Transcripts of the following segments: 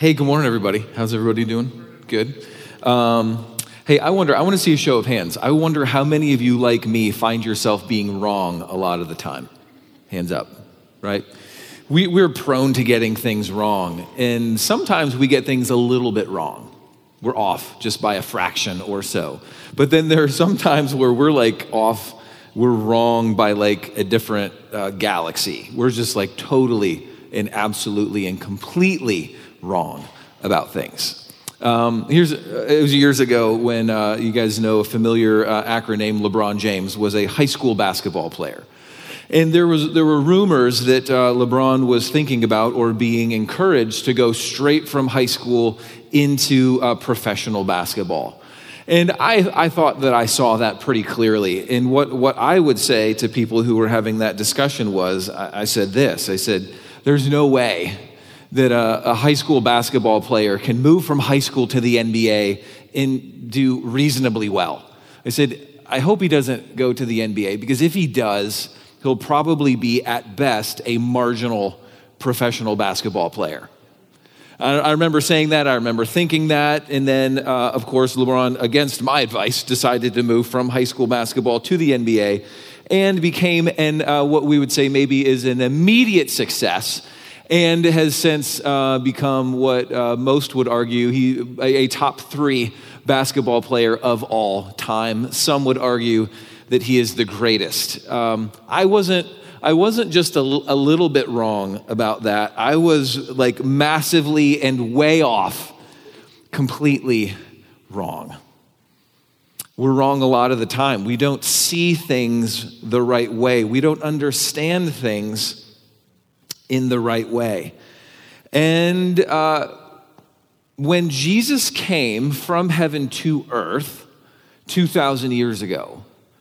Hey, good morning, everybody. How's everybody doing? Good. Hey, I want to see a show of hands. I wonder how many of you, like me, find yourself being wrong a lot of the time. Hands up, right? We're prone to getting things wrong, and sometimes we get things a little bit wrong. We're off just by a fraction or so. But then there are some times where we're like off, we're wrong by like a different galaxy. We're just like totally and absolutely and completely wrong about things. It was years ago when you guys know a familiar actor named LeBron James was a high school basketball player. And there were rumors that LeBron was thinking about or being encouraged to go straight from high school into professional basketball. And I thought that I saw that pretty clearly. And what I would say to people who were having that discussion was, I said, there's no way that a high school basketball player can move from high school to the NBA and do reasonably well. I said, I hope he doesn't go to the NBA, because if he does, he'll probably be at best a marginal professional basketball player. I remember saying that, I remember thinking that, and then, of course, LeBron, against my advice, decided to move from high school basketball to the NBA and became what we would say maybe is an immediate success, and has since become what most would argue a top 3 basketball player of all time. Some would argue that he is the greatest. I wasn't just a little bit wrong about that. I was like massively and way off, completely wrong. We're wrong a lot of the time. We don't see things the right way. We don't understand things in the right way. And when Jesus came from heaven to earth 2,000 years ago,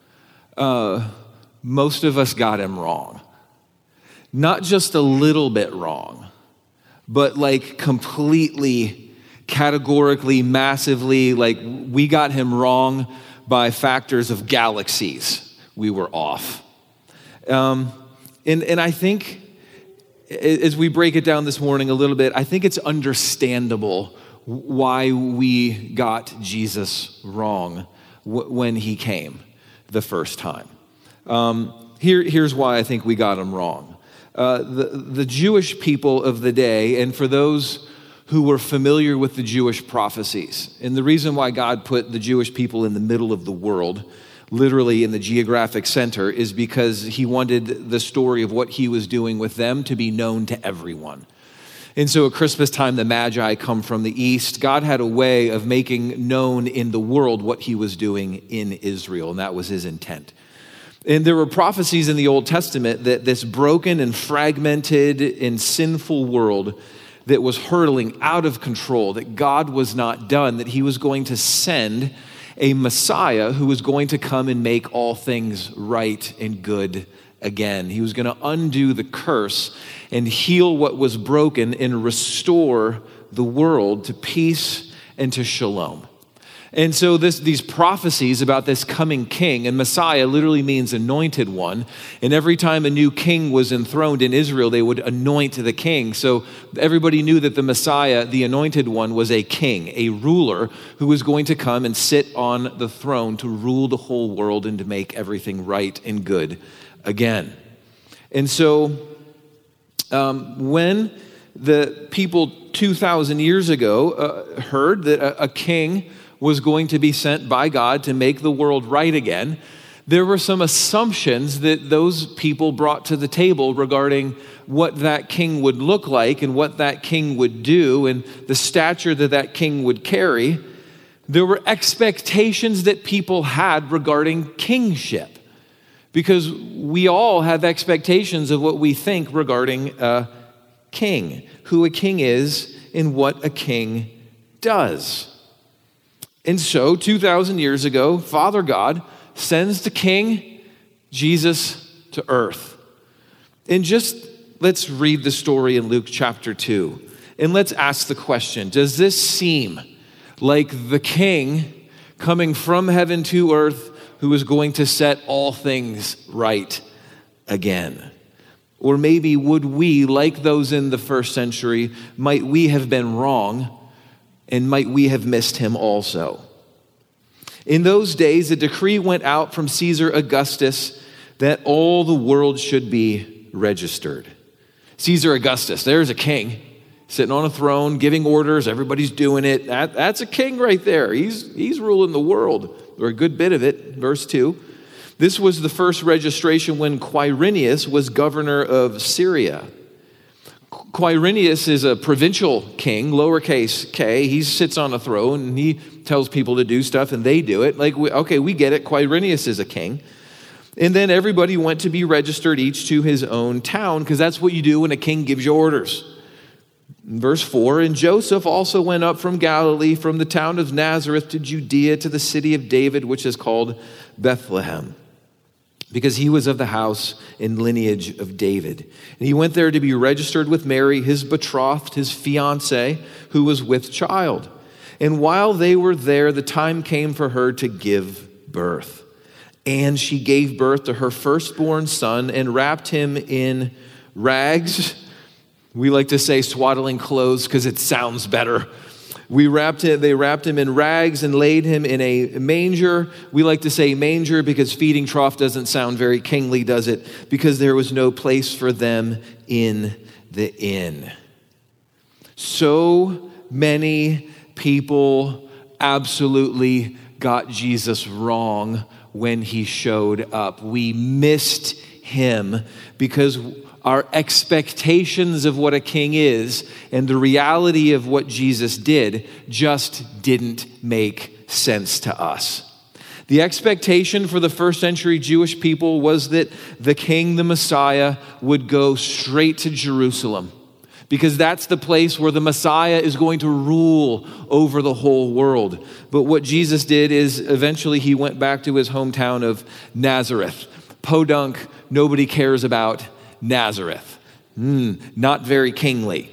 most of us got him wrong. Not just a little bit wrong, but like completely, categorically, massively, like we got him wrong by factors of galaxies. We were off. And I think as we break it down this morning a little bit, I think it's understandable why we got Jesus wrong when he came the first time. Here's why I think we got him wrong. The Jewish people of the day, and for those who were familiar with the Jewish prophecies, and the reason why God put the Jewish people in the middle of the world, literally in the geographic center, is because he wanted the story of what he was doing with them to be known to everyone. And so at Christmas time, the Magi come from the east. God had a way of making known in the world what he was doing in Israel, and that was his intent. And there were prophecies in the Old Testament that this broken and fragmented and sinful world that was hurtling out of control, that God was not done, that he was going to send a Messiah who was going to come and make all things right and good again. He was going to undo the curse and heal what was broken and restore the world to peace and to shalom. And so these prophecies about this coming king, and Messiah literally means anointed one, and every time a new king was enthroned in Israel, they would anoint the king. So everybody knew that the Messiah, the anointed one, was a king, a ruler who was going to come and sit on the throne to rule the whole world and to make everything right and good again. And so when the people 2,000 years ago heard that a king was going to be sent by God to make the world right again, there were some assumptions that those people brought to the table regarding what that king would look like and what that king would do and the stature that that king would carry. There were expectations that people had regarding kingship, because we all have expectations of what we think regarding a king, who a king is and what a king does. And so 2,000 years ago, Father God sends the King Jesus to earth. And just let's read the story in Luke chapter 2. And let's ask the question, does this seem like the King coming from heaven to earth who is going to set all things right again? Or maybe would we, like those in the first century, might we have been wrong, and might we have missed him also? In those days, a decree went out from Caesar Augustus that all the world should be registered. Caesar Augustus, there's a king sitting on a throne, giving orders. Everybody's doing it. That's a king right there. He's ruling the world, or a good bit of it. Verse 2. This was the first registration when Quirinius was governor of Syria. Quirinius is a provincial king, lowercase k. He sits on a throne and he tells people to do stuff and they do it. We get it. Quirinius is a king. And then everybody went to be registered, each to his own town, because that's what you do when a king gives you orders. Verse 4, and Joseph also went up from Galilee, from the town of Nazareth to Judea, to the city of David, which is called Bethlehem, because he was of the house and lineage of David. And he went there to be registered with Mary, his betrothed, his fiancée, who was with child. And while they were there, the time came for her to give birth. And she gave birth to her firstborn son and wrapped him in rags. We like to say swaddling clothes because it sounds better. They wrapped him in rags and laid him in a manger. We like to say manger because feeding trough doesn't sound very kingly, does it? Because there was no place for them in the inn. So many people absolutely got Jesus wrong when he showed up. We missed him because our expectations of what a king is and the reality of what Jesus did just didn't make sense to us. The expectation for the first century Jewish people was that the king, the Messiah, would go straight to Jerusalem, because that's the place where the Messiah is going to rule over the whole world. But what Jesus did is eventually he went back to his hometown of Nazareth. Podunk, nobody cares about Nazareth. Not very kingly.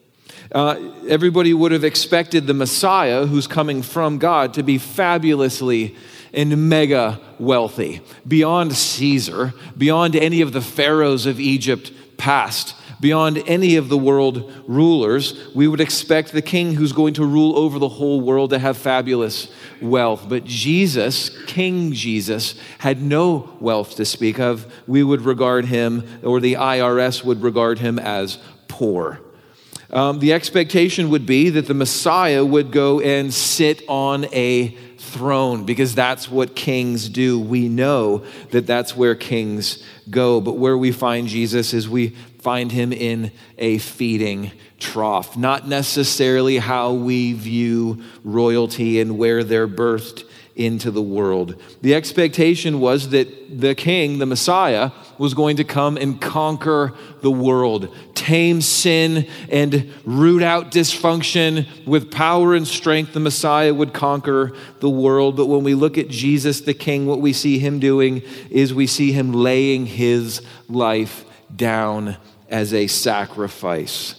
Everybody would have expected the Messiah, who's coming from God, to be fabulously and mega wealthy, beyond Caesar, beyond any of the pharaohs of Egypt past, beyond any of the world rulers. We would expect the king who's going to rule over the whole world to have fabulous wealth. But Jesus, King Jesus, had no wealth to speak of. We would regard him, or the IRS would regard him, as poor. The expectation would be that the Messiah would go and sit on a throne, because that's what kings do. We know that that's where kings go. But where we find Jesus is we find him in a feeding trough. Not necessarily how we view royalty and where they're birthed into the world. The expectation was that the king, the Messiah, was going to come and conquer the world, tame sin and root out dysfunction. With power and strength, the Messiah would conquer the world. But when we look at Jesus, the king, what we see him doing is we see him laying his life down as a sacrifice.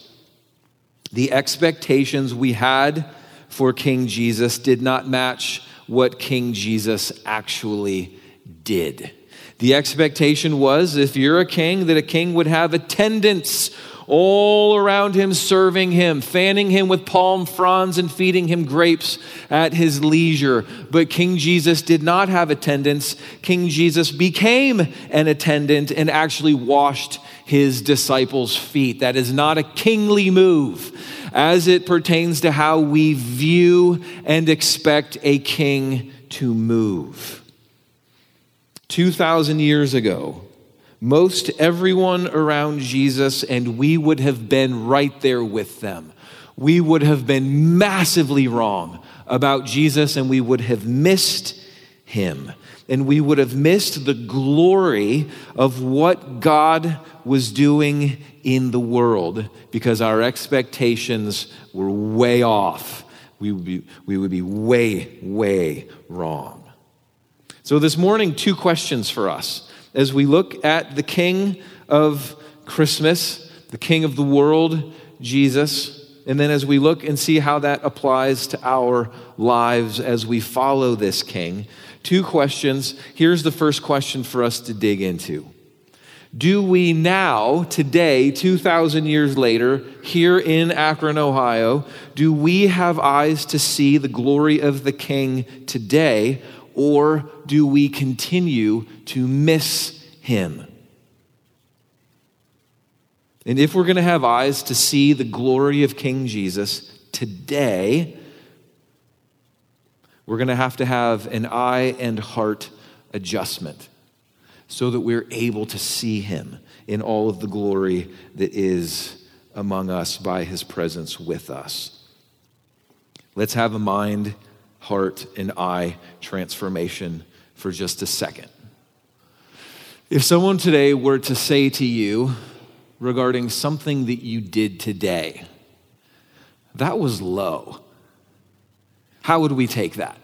The expectations we had for King Jesus did not match what King Jesus actually did. The expectation was, if you're a king, that a king would have attendants all around him, serving him, fanning him with palm fronds and feeding him grapes at his leisure. But King Jesus did not have attendants. King Jesus became an attendant and actually washed his disciples' feet. That is not a kingly move as it pertains to how we view and expect a king to move. 2,000 years ago, most everyone around Jesus, and we would have been right there with them, we would have been massively wrong about Jesus, and we would have missed him. And we would have missed the glory of what God was doing in the world because our expectations were way off. We would be way, way wrong. So this morning, two questions for us. As we look at the King of Christmas, the King of the world, Jesus, and then as we look and see how that applies to our lives as we follow this King, two questions. Here's the first question for us to dig into. Do we now, today, 2,000 years later, here in Akron, Ohio, do we have eyes to see the glory of the King today, or do we continue to miss him? And if we're going to have eyes to see the glory of King Jesus today, we're going to have an eye and heart adjustment so that we're able to see him in all of the glory that is among us by his presence with us. Let's have a mind, heart, and eye transformation for just a second. If someone today were to say to you regarding something that you did today, that was low, how would we take that?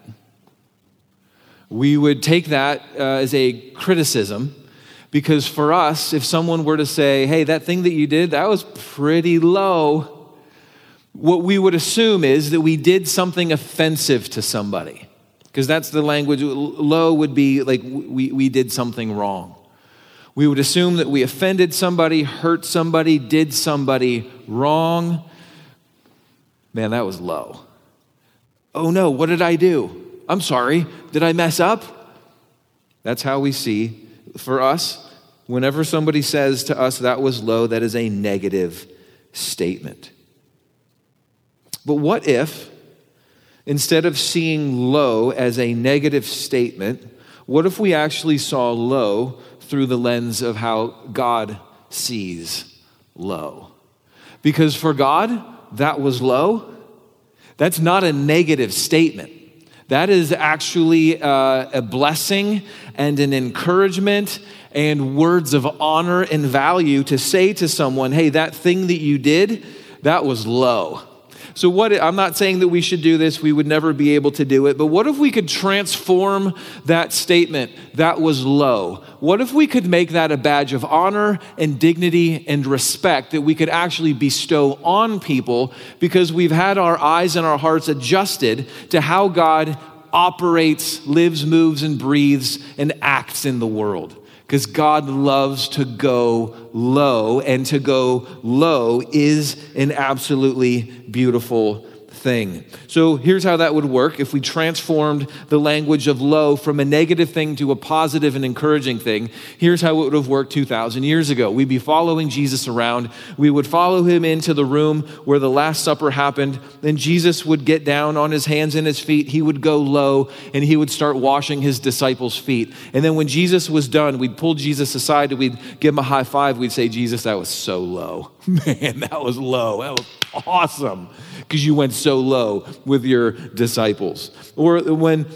We would take that as a criticism, because for us, if someone were to say, hey, that thing that you did, that was pretty low, what we would assume is that we did something offensive to somebody, because that's the language. Low would be like we did something wrong. We would assume that we offended somebody, hurt somebody, did somebody wrong. Man, that was low. Oh no, what did I do? I'm sorry, did I mess up? That's how we see, for us, whenever somebody says to us that was low, that is a negative statement. But what if, instead of seeing low as a negative statement, what if we actually saw low through the lens of how God sees low? Because for God, that was low. That's not a negative statement. That is actually a blessing and an encouragement and words of honor and value to say to someone, hey, that thing that you did, that was low. So I'm not saying that we should do this, we would never be able to do it, but what if we could transform that statement, that was low? What if we could make that a badge of honor and dignity and respect that we could actually bestow on people because we've had our eyes and our hearts adjusted to how God operates, lives, moves, and breathes and acts in the world? Because God loves to go low, and to go low is an absolutely beautiful thing. So here's how that would work if we transformed the language of low from a negative thing to a positive and encouraging thing. Here's how it would have worked 2,000 years ago. We'd be following Jesus around. We would follow him into the room where the Last Supper happened. Then Jesus would get down on his hands and his feet. He would go low and he would start washing his disciples' feet. And then when Jesus was done, we'd pull Jesus aside and we'd give him a high five. We'd say, Jesus, that was so low. Man, that was low. That was awesome. Because you went so low with your disciples. Or when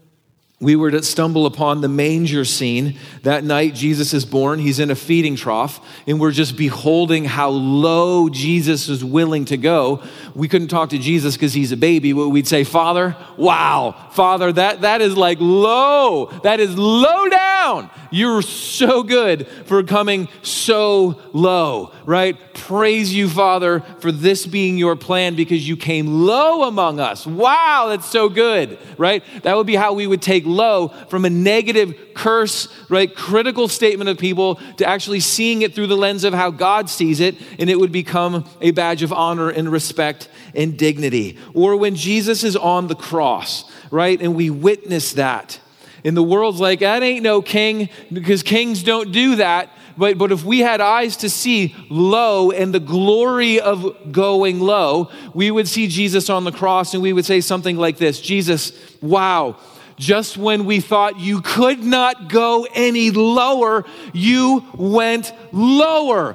we were to stumble upon the manger scene, that night Jesus is born, he's in a feeding trough, and we're just beholding how low Jesus is willing to go. We couldn't talk to Jesus because he's a baby, but we'd say, Father, wow, Father, that is like low. That is low down. You're so good for coming so low, right? Praise you, Father, for this being your plan because you came low among us. Wow, that's so good, right? That would be how we would take low from a negative curse, right? Critical statement of people to actually seeing it through the lens of how God sees it, and it would become a badge of honor and respect and dignity. Or when Jesus is on the cross, right? And we witness that. And the world's like, that ain't no king, because kings don't do that. But if we had eyes to see low and the glory of going low, we would see Jesus on the cross and we would say something like this: Jesus, wow, just when we thought you could not go any lower, you went lower.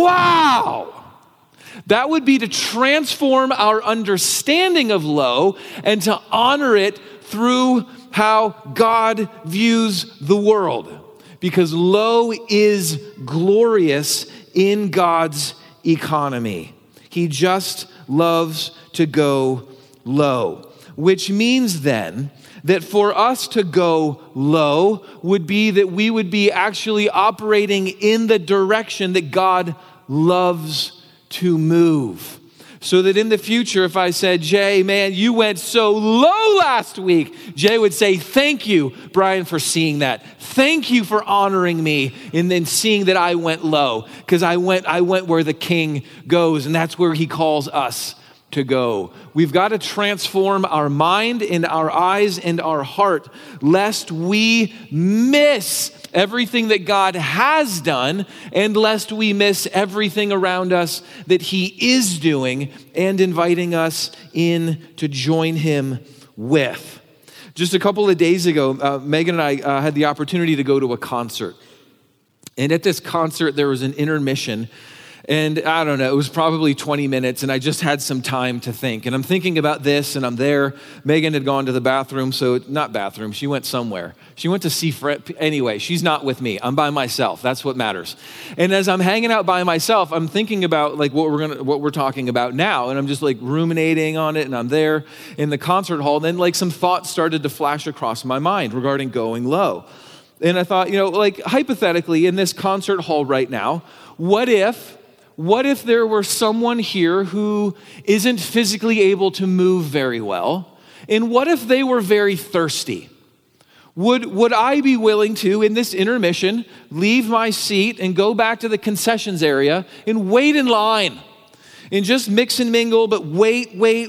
Wow. That would be to transform our understanding of low and to honor it through how God views the world. Because low is glorious in God's economy. He just loves to go low, which means then that for us to go low would be that we would be actually operating in the direction that God loves to move. So that in the future, if I said, Jay, man, you went so low last week, Jay would say, thank you, Brian, for seeing that. Thank you for honoring me and then seeing that I went low, because I went where the king goes, and that's where he calls us to go. We've got to transform our mind and our eyes and our heart, lest we miss everything that God has done, and lest we miss everything around us that he is doing and inviting us in to join him with. Just a couple of days ago, Megan and I had the opportunity to go to a concert. And at this concert, there was an intermission. And I don't know, it was probably 20 minutes, and I just had some time to think. And I'm thinking about this, and I'm there. Megan had gone to the bathroom, she went somewhere. She went to see Fred. Anyway, she's not with me. I'm by myself. That's what matters. And as I'm hanging out by myself, I'm thinking about like what we're talking about now, and I'm just like ruminating on it, and I'm there in the concert hall. And then like some thoughts started to flash across my mind regarding going low. And I thought, like hypothetically in this concert hall right now, what if there were someone here who isn't physically able to move very well? And what if they were very thirsty? Would I be willing to, in this intermission, leave my seat and go back to the concessions area and wait in line and just mix and mingle, but wait,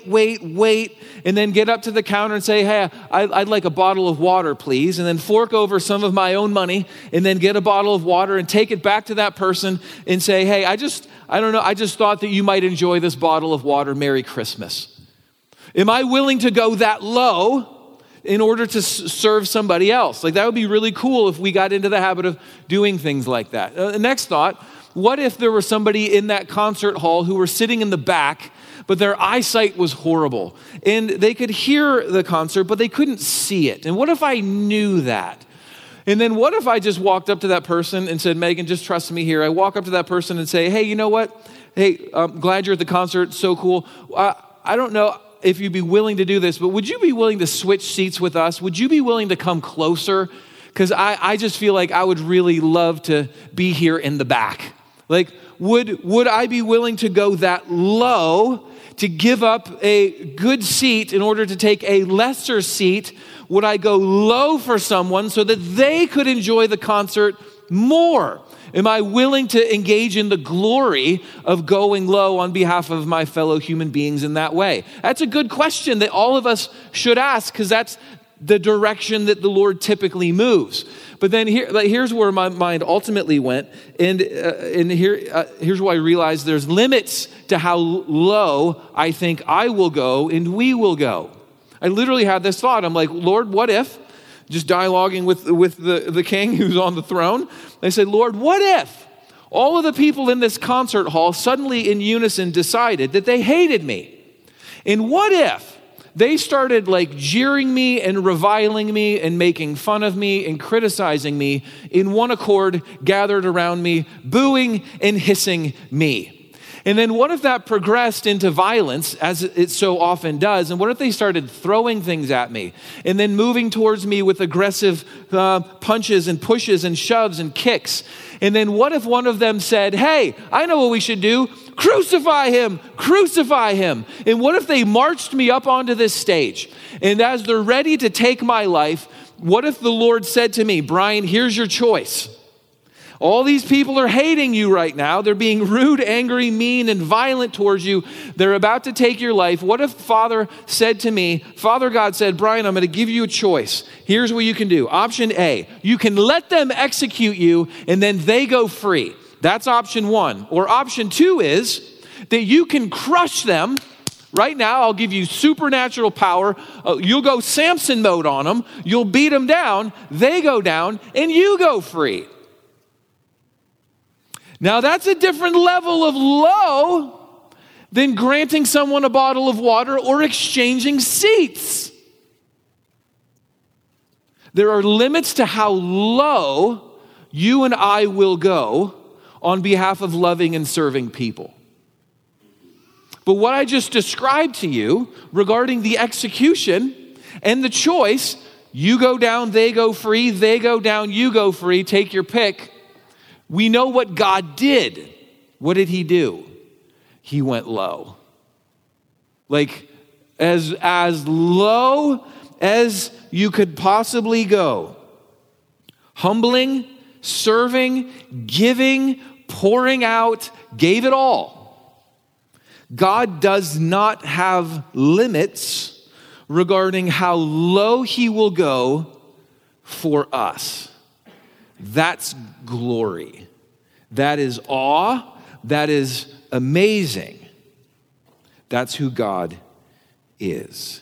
and then get up to the counter and say, hey, I'd like a bottle of water, please, and then fork over some of my own money and then get a bottle of water and take it back to that person and say, hey, I just thought that you might enjoy this bottle of water. Merry Christmas. Am I willing to go that low in order to serve somebody else? Like that would be really cool if we got into the habit of doing things like that. Next thought, what if there was somebody in that concert hall who were sitting in the back, but their eyesight was horrible and they could hear the concert, but they couldn't see it? And what if I knew that? And then what if I just walked up to that person and said, Megan, just trust me here. I walk up to that person and say, hey, you know what? Hey, I'm glad you're at the concert. So cool. I don't know if you'd be willing to do this, but would you be willing to switch seats with us? Would you be willing to come closer? Because I just feel like I would really love to be here in the back. Like, would I be willing to go that low to give up a good seat in order to take a lesser seat? Would I go low for someone so that they could enjoy the concert more? Am I willing to engage in the glory of going low on behalf of my fellow human beings in that way? That's a good question that all of us should ask, because that's the direction that the Lord typically moves. But then here's where my mind ultimately went, and here's where I realized there's limits to how low I think I will go and we will go. I literally had this thought. I'm like, Lord, what if? Just dialoguing with the king who's on the throne. I said, Lord, what if all of the people in this concert hall suddenly in unison decided that they hated me? And what if they started like jeering me and reviling me and making fun of me and criticizing me in one accord, gathered around me, booing and hissing me? And then what if that progressed into violence, as it so often does? And what if they started throwing things at me and then moving towards me with aggressive punches and pushes and shoves and kicks? And then what if one of them said, hey, I know what we should do. Crucify him, crucify him. And what if they marched me up onto this stage? And as they're ready to take my life, what if the Lord said to me, Brian, here's your choice. All these people are hating you right now. They're being rude, angry, mean, and violent towards you. They're about to take your life. What if Father God said, Brian, I'm going to give you a choice. Here's what you can do. Option A, you can let them execute you and then they go free. That's option one. Or option two is that you can crush them. Right now, I'll give you supernatural power. You'll go Samson mode on them. You'll beat them down. They go down and you go free. Now that's a different level of low than granting someone a bottle of water or exchanging seats. There are limits to how low you and I will go on behalf of loving and serving people. But what I just described to you regarding the execution and the choice, you go down, they go free, they go down, you go free, take your pick. We know what God did. What did he do? He went low. like as low as you could possibly go. Humbling, serving, giving, pouring out, gave it all. God does not have limits regarding how low he will go for us. That's glory. That is awe. That is amazing. That's who God is.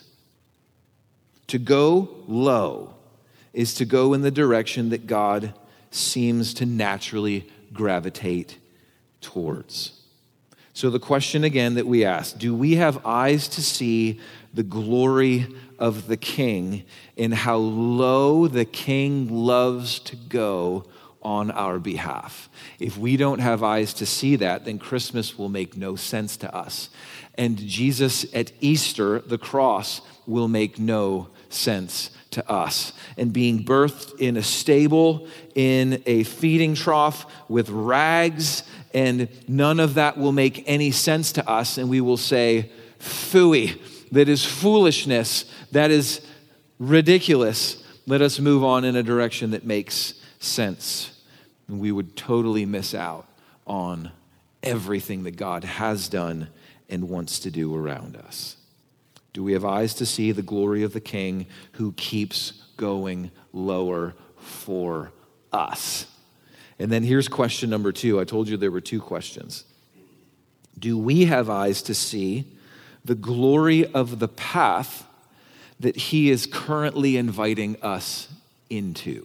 To go low is to go in the direction that God seems to naturally gravitate towards. So the question again that we ask, do we have eyes to see the glory of the King and how low the King loves to go on our behalf? If we don't have eyes to see that, then Christmas will make no sense to us. And Jesus at Easter, the cross, will make no sense to us. And being birthed in a stable, in a feeding trough with rags, and none of that will make any sense to us. And we will say, phooey, that is foolishness, that is ridiculous. Let us move on in a direction that makes sense. And we would totally miss out on everything that God has done and wants to do around us. Do we have eyes to see the glory of the King who keeps going lower for us? And then here's question number 2. I told you there were 2 questions. Do we have eyes to see the glory of the path that he is currently inviting us into?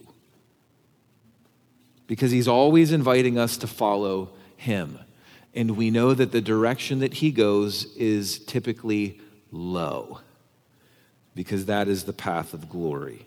Because he's always inviting us to follow him. And we know that the direction that he goes is typically low, because that is the path of glory.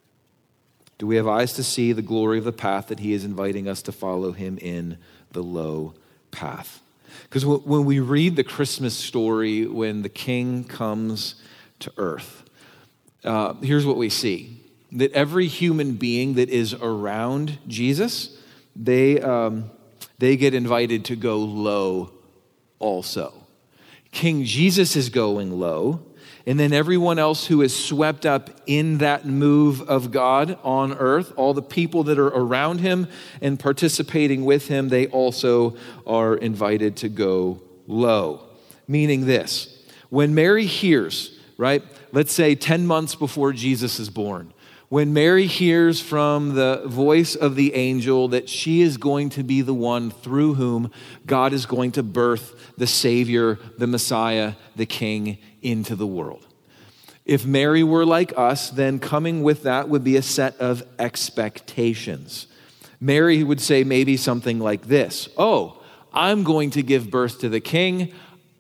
Do we have eyes to see the glory of the path that he is inviting us to follow him in, the low path? Because when we read the Christmas story, when the King comes to earth, here's what we see. That every human being that is around Jesus, they get invited to go low also. King Jesus is going low, and then everyone else who is swept up in that move of God on earth, all the people that are around him and participating with him, they also are invited to go low. Meaning this, when Mary hears, right, let's say 10 months before Jesus is born, when Mary hears from the voice of the angel that she is going to be the one through whom God is going to birth the Savior, the Messiah, the King into the world. If Mary were like us, then coming with that would be a set of expectations. Mary would say maybe something like this: oh, I'm going to give birth to the King.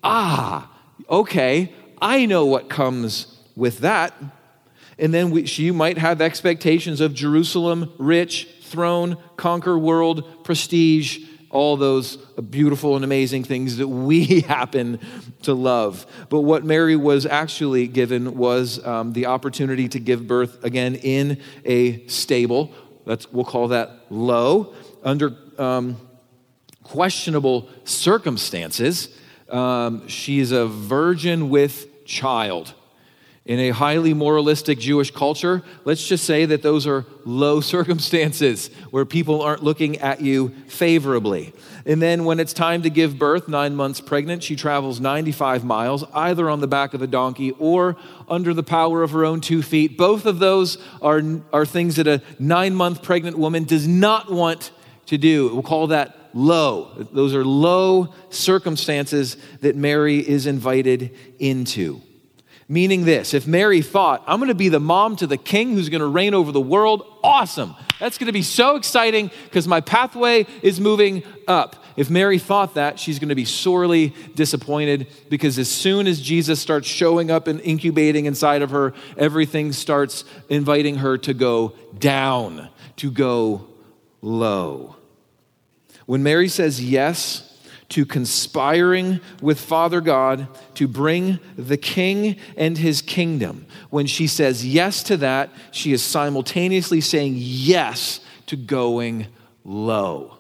Okay, I know what comes with that. And then she might have expectations of Jerusalem, rich, throne, conquer world, prestige, all those beautiful and amazing things that we happen to love. But what Mary was actually given was the opportunity to give birth, again, in a stable. We'll call that low, under questionable circumstances. She's a virgin with child. In a highly moralistic Jewish culture, let's just say that those are low circumstances where people aren't looking at you favorably. And then when it's time to give birth, 9 months pregnant, she travels 95 miles, either on the back of a donkey or under the power of her own 2 feet. Both of those are things that a 9-month pregnant woman does not want to do. We'll call that low. Those are low circumstances that Mary is invited into. Meaning this, if Mary thought, I'm going to be the mom to the King who's going to reign over the world, awesome. That's going to be so exciting because my pathway is moving up. If Mary thought that, she's going to be sorely disappointed, because as soon as Jesus starts showing up and incubating inside of her, everything starts inviting her to go down, to go low. When Mary says yes to conspiring with Father God to bring the King and his kingdom, when she says yes to that, she is simultaneously saying yes to going low.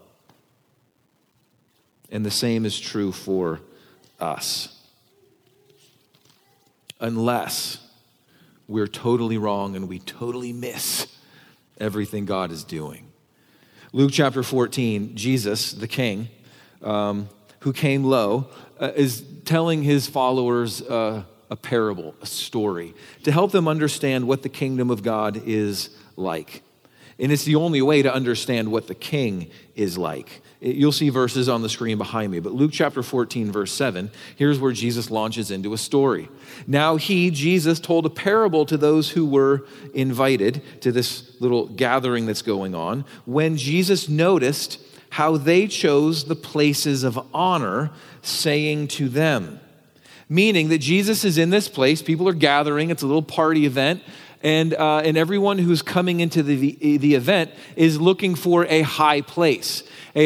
And the same is true for us. unless we're totally wrong and we totally miss everything God is doing. Luke chapter 14, Jesus, the king, who came low, is telling his followers a parable, a story, to help them understand what the kingdom of God is like. And it's the only way to understand what the king is like. You'll see verses on the screen behind me, but Luke chapter 14, verse 7, here's where Jesus launches into a story. Now Jesus, told a parable to those who were invited to this little gathering that's going on, when Jesus noticed how they chose the places of honor, saying to them, meaning that Jesus is in this place, people are gathering, it's a little party event, and everyone who's coming into the event is looking for a high place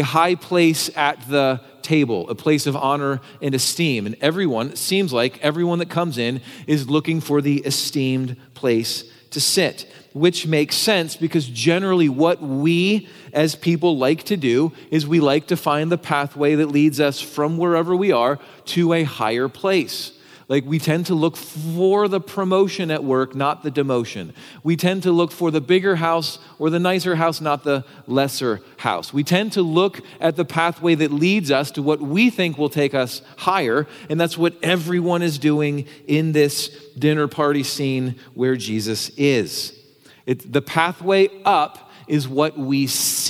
at the table, a place of honor and esteem. And it seems like everyone that comes in is looking for the esteemed place to sit, which makes sense because generally what we as people like to do is we like to find the pathway that leads us from wherever we are to a higher place. Like we tend to look for the promotion at work, not the demotion. We tend to look for the bigger house or the nicer house, not the lesser house. We tend to look at the pathway that leads us to what we think will take us higher, and that's what everyone is doing in this dinner party scene where Jesus is. The pathway up is what we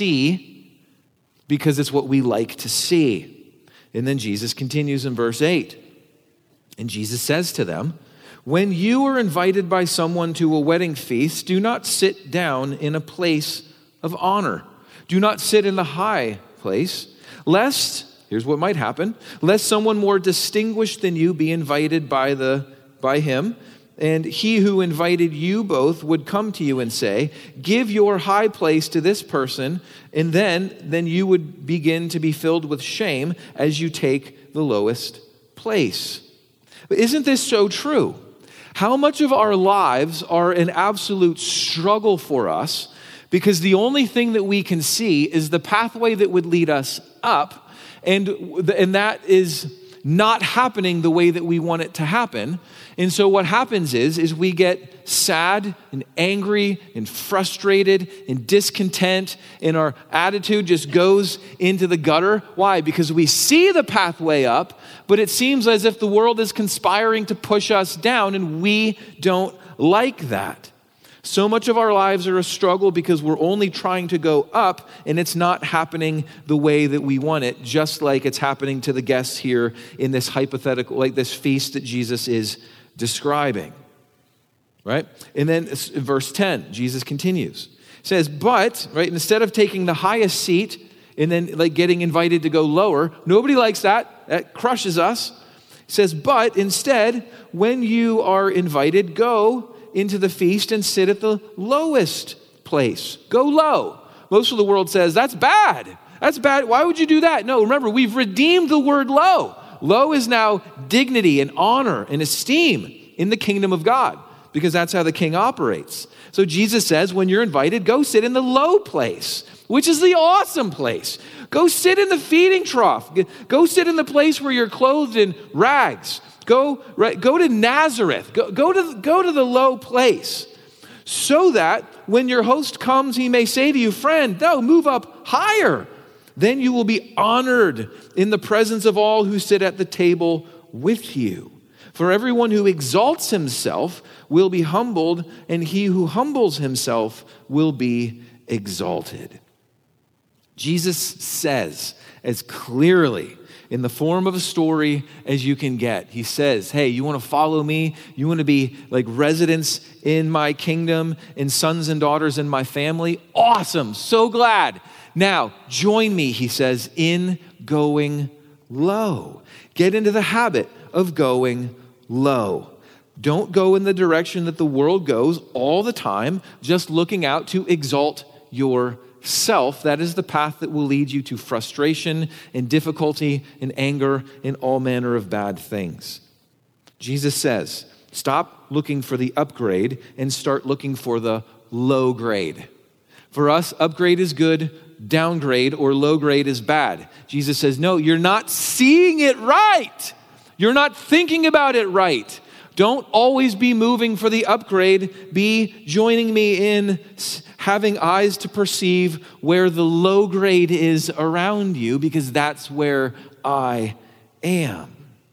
see because it's what we like to see. And then Jesus continues in verse 8. And Jesus says to them, when you are invited by someone to a wedding feast, do not sit down in a place of honor. Do not sit in the high place, lest, here's what might happen, lest someone more distinguished than you be invited by him, and he who invited you both would come to you and say, give your high place to this person, and then you would begin to be filled with shame as you take the lowest place. But isn't this so true? How much of our lives are an absolute struggle for us because the only thing that we can see is the pathway that would lead us up, and that is not happening the way that we want it to happen. And so what happens is we get sad and angry and frustrated and discontent, and our attitude just goes into the gutter. Why? Because we see the pathway up, but it seems as if the world is conspiring to push us down, and we don't like that. So much of our lives are a struggle because we're only trying to go up and it's not happening the way that we want it, just like it's happening to the guests here in this hypothetical, like this feast that Jesus is describing, right? And then in verse 10, Jesus continues. It says, but, right, instead of taking the highest seat and then like getting invited to go lower, nobody likes that. That crushes us. It says, but instead, when you are invited, go into the feast and sit at the lowest place. Go low. Most of the world says, that's bad. That's bad. Why would you do that? No, remember, we've redeemed the word low. Low is now dignity and honor and esteem in the kingdom of God because that's how the king operates. So Jesus says, when you're invited, go sit in the low place, which is the awesome place. Go sit in the feeding trough. Go sit in the place where you're clothed in rags. Go to Nazareth. Go to the low place so that when your host comes, he may say to you, friend, no, move up higher. Then you will be honored in the presence of all who sit at the table with you. For everyone who exalts himself will be humbled, and he who humbles himself will be exalted. Jesus says as clearly in the form of a story as you can get. He says, hey, you want to follow me? You want to be like residents in my kingdom and sons and daughters in my family? Awesome, so glad. Now, join me, he says, in going low. Get into the habit of going low. Don't go in the direction that the world goes all the time, just looking out to exalt yourself. That is the path that will lead you to frustration and difficulty and anger and all manner of bad things. Jesus says, stop looking for the upgrade and start looking for the low grade. For us, upgrade is good, downgrade or low grade is bad. Jesus says, no, you're not seeing it right. You're not thinking about it right. Don't always be moving for the upgrade. Be joining me in having eyes to perceive where the low grade is around you, because that's where I am.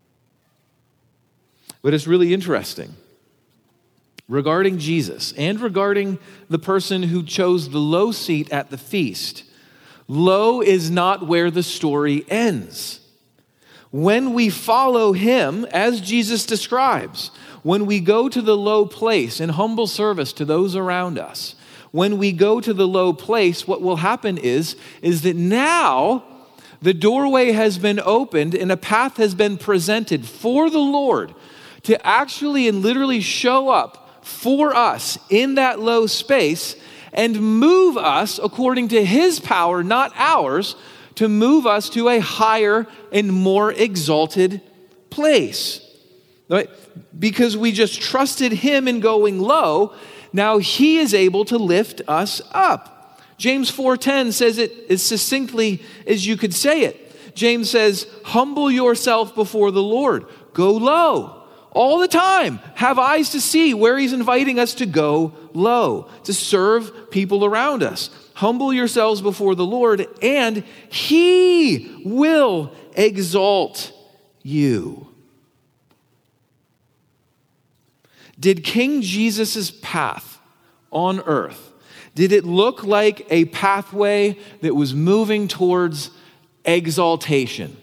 But it's really interesting. Regarding Jesus and regarding the person who chose the low seat at the feast, low is not where the story ends. When we follow him, as Jesus describes, when we go to the low place in humble service to those around us, when we go to the low place, what will happen is that now the doorway has been opened and a path has been presented for the Lord to actually and literally show up for us in that low space and move us according to his power, not ours, to move us to a higher and more exalted place. Right? Because we just trusted him in going low, now he is able to lift us up. James 4:10 says it as succinctly as you could say it. James says, humble yourself before the Lord. Go low. All the time, have eyes to see where he's inviting us to go low, to serve people around us. Humble yourselves before the Lord, and he will exalt you. Did King Jesus' path on earth, did it look like a pathway that was moving towards exaltation?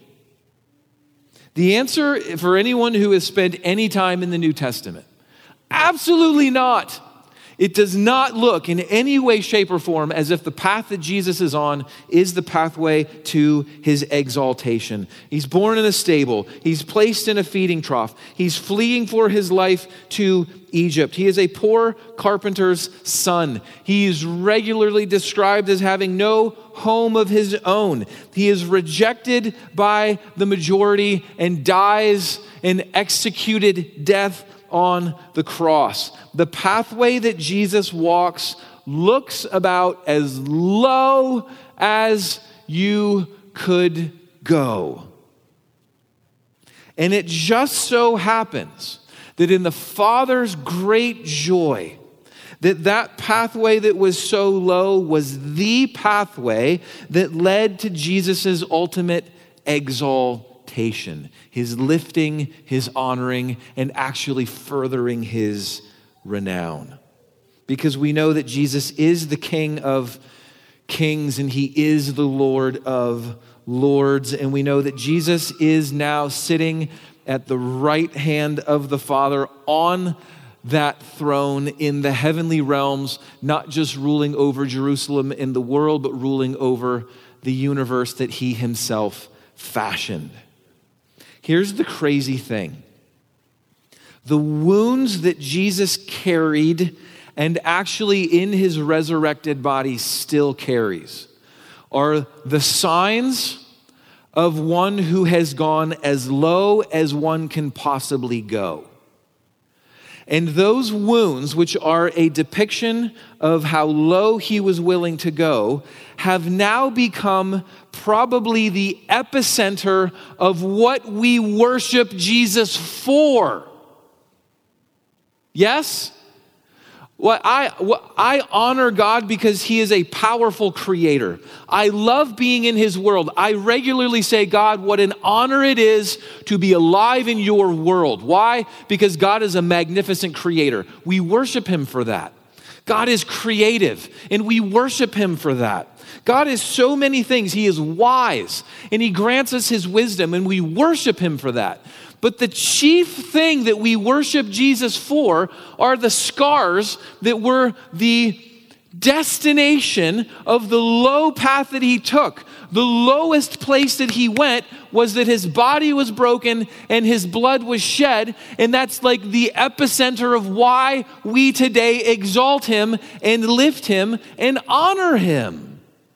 The answer for anyone who has spent any time in the New Testament, absolutely not. It does not look in any way, shape, or form as if the path that Jesus is on is the pathway to his exaltation. He's born in a stable. He's placed in a feeding trough. He's fleeing for his life to Egypt. He is a poor carpenter's son. He is regularly described as having no home of his own. He is rejected by the majority and dies an executed death on the cross. The pathway that Jesus walks looks about as low as you could go. And it just so happens that in the Father's great joy, that pathway that was so low was the pathway that led to Jesus' ultimate exaltation, his lifting, his honoring, and actually furthering his renown. Because we know that Jesus is the King of kings and he is the Lord of lords. And we know that Jesus is now sitting at the right hand of the Father on that throne in the heavenly realms, not just ruling over Jerusalem and the world, but ruling over the universe that he himself fashioned. Here's the crazy thing. The wounds that Jesus carried and actually in his resurrected body still carries are the signs of one who has gone as low as one can possibly go. And those wounds, which are a depiction of how low he was willing to go, have now become probably the epicenter of what we worship Jesus for. Yes? I honor God because he is a powerful creator. I love being in his world. I regularly say, God, what an honor it is to be alive in your world. Why? Because God is a magnificent creator. We worship him for that. God is creative, and we worship him for that. God is so many things. He is wise, and he grants us his wisdom, and we worship him for that. But the chief thing that we worship Jesus for are the scars that were the destination of the low path that he took. The lowest place that he went was that his body was broken and his blood was shed. And that's like the epicenter of why we today exalt him and lift him and honor him.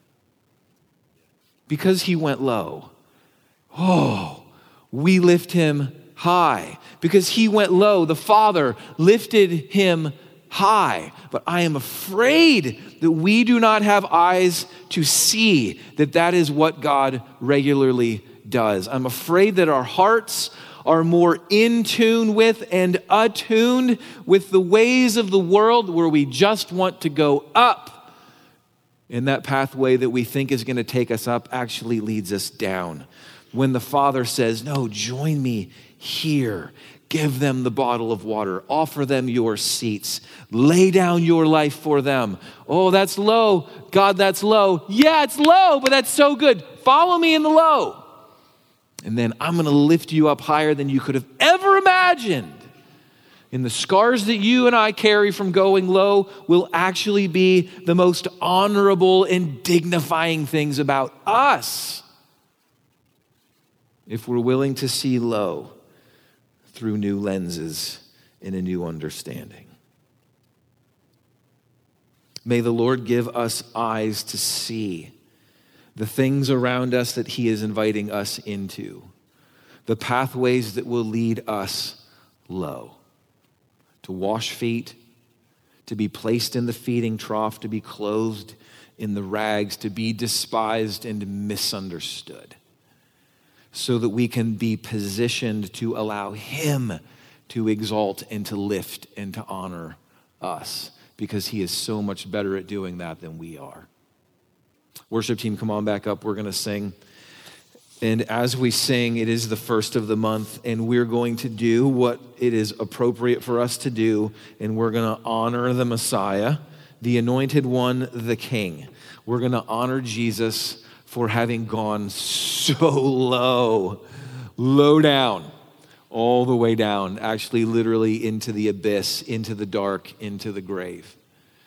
Because he went low. Oh, we lift him high. Because he went low, the Father lifted him high. But I am afraid that we do not have eyes to see that is what God regularly does. I'm afraid that our hearts are more in tune with and attuned with the ways of the world, where we just want to go up, and that pathway that we think is going to take us up actually leads us down. When the Father says, no, join me here. Give them the bottle of water. Offer them your seats. Lay down your life for them. Oh, that's low. God, that's low. Yeah, it's low, but that's so good. Follow me in the low. And then I'm going to lift you up higher than you could have ever imagined. And the scars that you and I carry from going low will actually be the most honorable and dignifying things about us, if we're willing to see low through new lenses and a new understanding. May the Lord give us eyes to see the things around us that he is inviting us into, the pathways that will lead us low, to wash feet, to be placed in the feeding trough, to be clothed in the rags, to be despised and misunderstood, so that we can be positioned to allow him to exalt and to lift and to honor us, because he is so much better at doing that than we are. Worship team, come on back up. We're going to sing. And as we sing, it is the first of the month, and we're going to do what it is appropriate for us to do, and we're going to honor the Messiah, the Anointed One, the King. We're going to honor Jesus for having gone so low down, all the way down, actually literally into the abyss, into the dark, into the grave.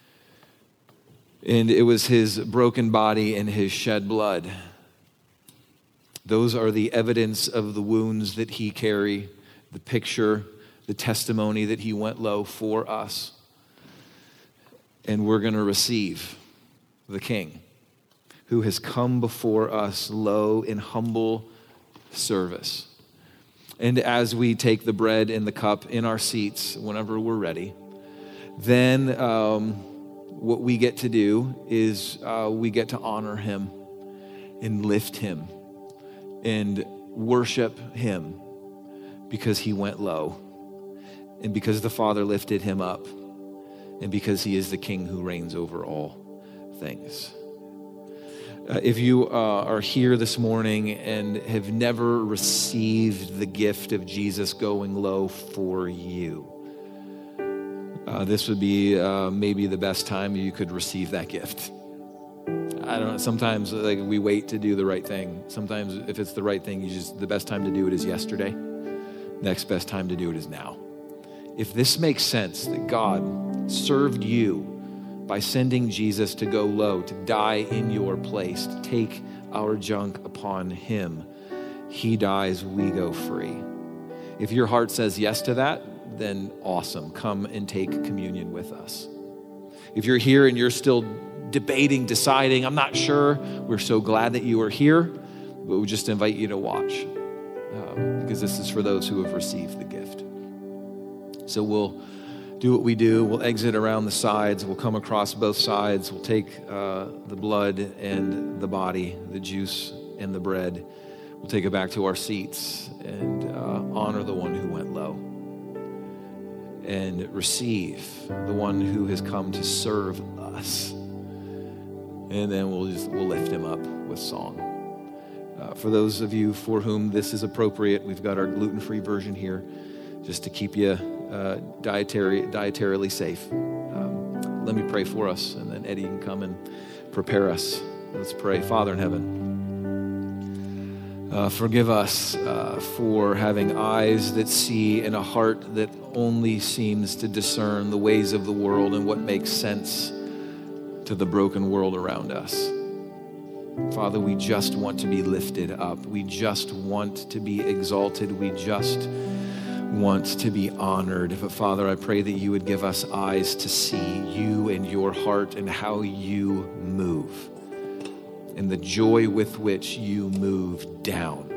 And it was his broken body and his shed blood. Those are the evidence of the wounds that he carried, the picture, the testimony that he went low for us. And we're going to receive the King, who has come before us low in humble service. And as we take the bread and the cup in our seats, whenever we're ready, then what we get to do is we get to honor him and lift him and worship him, because he went low, and because the Father lifted him up, and because he is the King who reigns over all things. If you are here this morning and have never received the gift of Jesus going low for you, this would be maybe the best time you could receive that gift. I don't know, sometimes we wait to do the right thing. Sometimes if it's the right thing, the best time to do it is yesterday. Next best time to do it is now. If this makes sense, that God served you by sending Jesus to go low, to die in your place, to take our junk upon him. He dies, we go free. If your heart says yes to that, then awesome. Come and take communion with us. If you're here and you're still debating, deciding, I'm not sure, we're so glad that you are here, but we just invite you to watch, because this is for those who have received the gift. So we'll do what we do. We'll exit around the sides. We'll come across both sides. We'll take the blood and the body, the juice and the bread. We'll take it back to our seats and honor the one who went low, and receive the one who has come to serve us. And then we'll lift him up with song. For those of you for whom this is appropriate, we've got our gluten-free version here, just to keep you dietarily safe. Let me pray for us, and then Eddie can come and prepare us. Let's pray. Father in heaven, forgive us for having eyes that see and a heart that only seems to discern the ways of the world and what makes sense to the broken world around us. Father, we just want to be lifted up. We just want to be exalted. We just want to be honored. But Father, I pray that you would give us eyes to see you and your heart and how you move, and the joy with which you move down,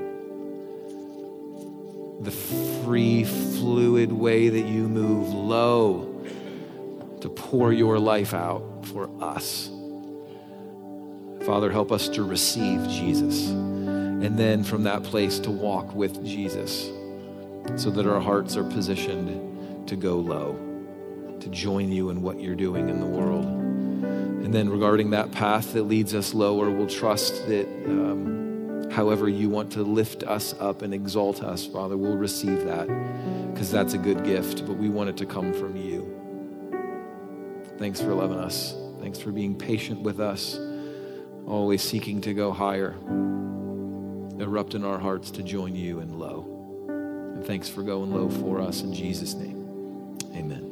the free, fluid way that you move low to pour your life out for us. Father, help us to receive Jesus, and then from that place to walk with Jesus so that our hearts are positioned to go low, to join you in what you're doing in the world. And then regarding that path that leads us lower, we'll trust that however you want to lift us up and exalt us, Father, we'll receive that, because that's a good gift, but we want it to come from you. Thanks for loving us. Thanks for being patient with us, always seeking to go higher. Erupt in our hearts to join you in low. And thanks for going low for us in Jesus' name. Amen.